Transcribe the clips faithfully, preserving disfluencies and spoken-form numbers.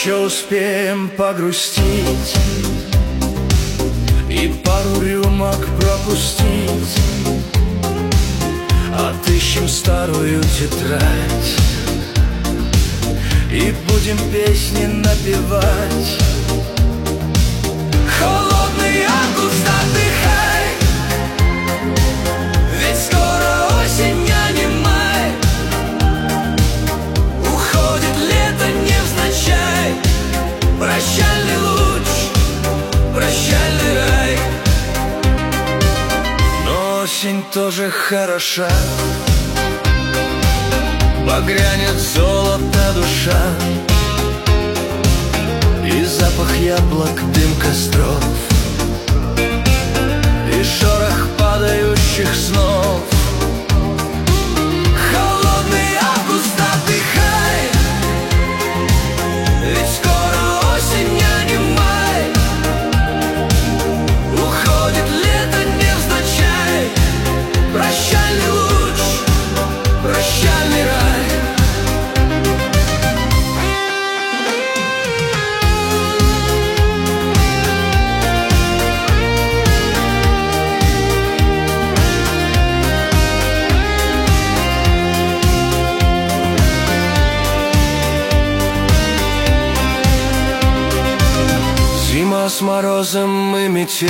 Еще успеем погрустить и пару рюмок пропустить. Отыщем старую тетрадь и будем песни напевать. Холодный август, отдыхай, ведь скоро осень, а не май. Уходит лето невзначай. Прощальный луч, прощальный рай. Но осень тоже хороша, погрянет золото душа, и запах яблок, дым костров, и шорох падающих снов. Холодный август, отдыхай, ведь скоро осень, а не май. Уходит лето невзначай. Прощальный луч, прощальный рай. Зима с морозом и метель,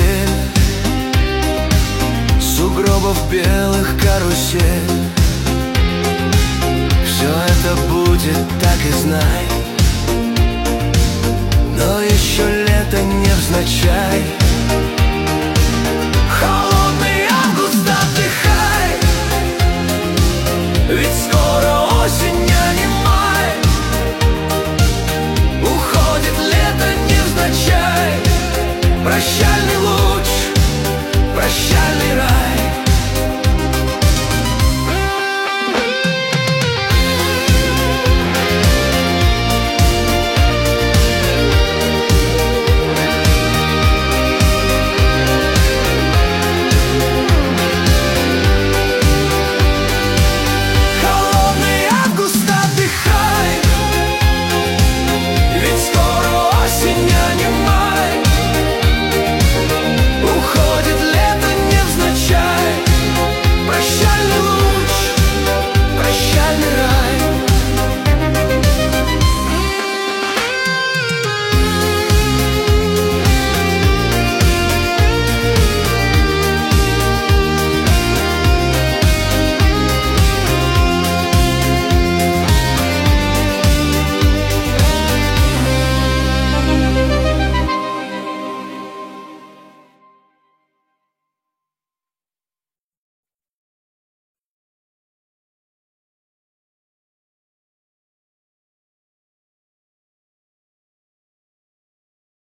сугробов белых карусель. Все это будет, так и знай.